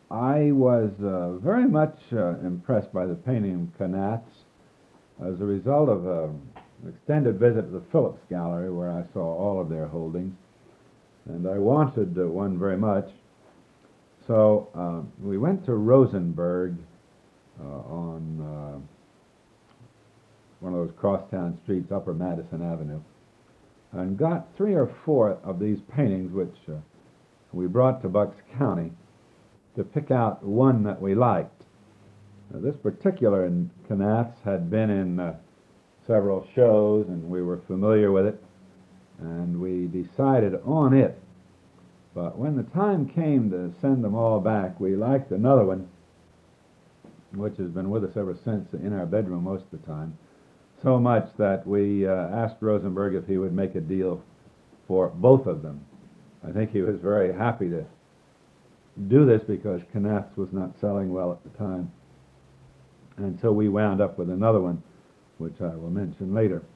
I was very much impressed by the painting of Knatz as a result of an extended visit to the Phillips Gallery where I saw all of their holdings, and I wanted one very much. So we went to Rosenberg on one of those crosstown streets, Upper Madison Avenue, and got three or four of these paintings, which we brought to Bucks County to pick out one that we liked. This particular Knatz had been in several shows, and we were familiar with it, and we decided on it. But when the time came to send them all back, we liked another one, which has been with us ever since in our bedroom most of the time, so much that we asked Rosenberg if he would make a deal for both of them. I think he was very happy to do this because Knatz was not selling well at the time. And so we wound up with another one, which I will mention later.